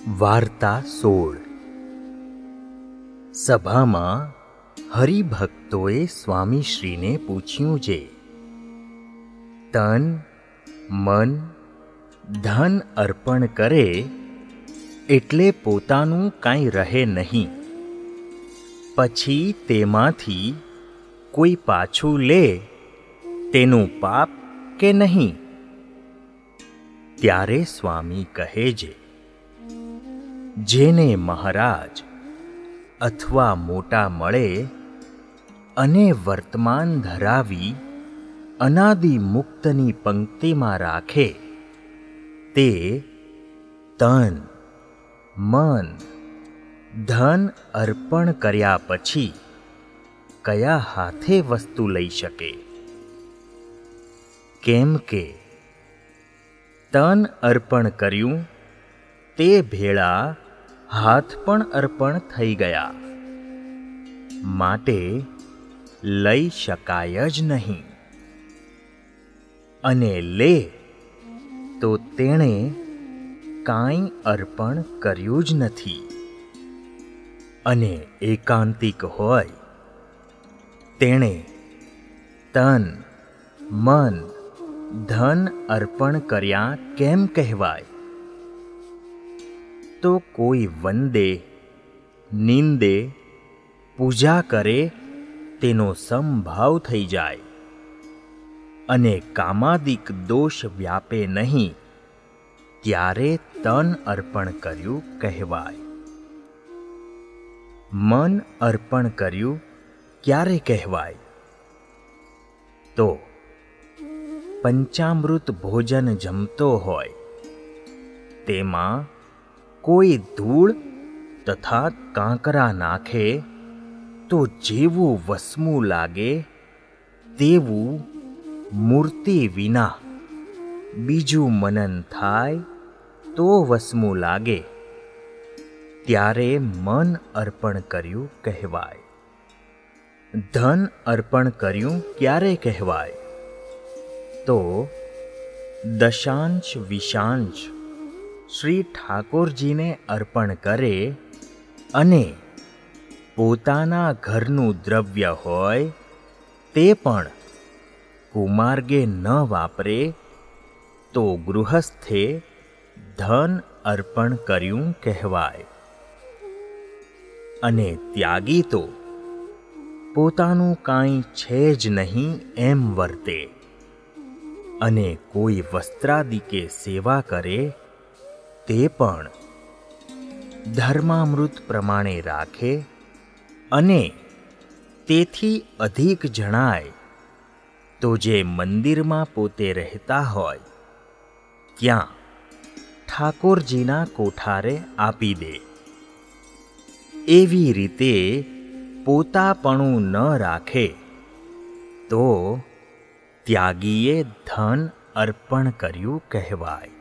વાર્તા 16 સભામાં હરિભક્તોએ સ્વામીશ્રીને પૂછ્યું છે, તન મન ધન અર્પણ કરે એટલે પોતાનું કાંઈ રહે નહીં, પછી તેમાંથી કોઈ પાછું લે તેનું પાપ કે નહીં? ત્યારે સ્વામી કહે છે, જેને મહારાજ અથવા મોટા મળે અને વર્તમાન ધરાવી અનાદિ મુક્તની પંક્તિમાં રાખે, તે તન મન ધન અર્પણ કર્યા પછી કયા હાથે વસ્તુ લઈ શકે? કેમ કે તન અર્પણ કર્યું તે ભેળા હાથ પણ અર્પણ થઈ ગયા, માટે લઈ શકાય જ નહીં. અને લે તો તેણે કાંઈ અર્પણ કર્યું જ નથી. અને એકાંતિક હોય તેણે તન મન ધન અર્પણ કર્યા કેમ કહેવાય? તો કોઈ વંદે નિંદે પૂજા કરે તેનો સમભાવ થઈ જાય અને કામાદિક દોષ વ્યાપે નહીં, ત્યારે તન અર્પણ કર્યું કહેવાય. મન અર્પણ કર્યું ક્યારે કહેવાય? તો પંચામૃત ભોજન જમતો હોય, તેમાં કોઈ ધૂળ તથા કાંકરા નાખે તો જેવું વસમું લાગે તેવું મૂર્તિ વિના બીજું મનન થાય તો વસમું લાગે, ત્યારે મન અર્પણ કર્યું કહેવાય. ધન અર્પણ કર્યું ક્યારે કહેવાય? તો દશાંશ વિશાંશ શ્રી ઠાકોરજીને અર્પણ કરે અને પોતાના ઘરનું દ્રવ્ય હોય તે પણ કુમાર્ગે ન વાપરે તો ગૃહસ્થે ધન અર્પણ કર્યું કહેવાય. અને ત્યાગી તો પોતાનું કાંઈ છે જ નહીં એમ વર્તે અને કોઈ વસ્ત્રાદિકે સેવા કરે તે પણ ધર્મામૃત પ્રમાણે રાખે અને તેથી અધિક જણાય તો જે મંદિરમાં પોતે રહેતા હોય ત્યાં ઠાકોરજીના કોઠારે આપી દે. એવી રીતે પોતાપણું ન રાખે તો ત્યાગીએ ધન અર્પણ કર્યું કહેવાય.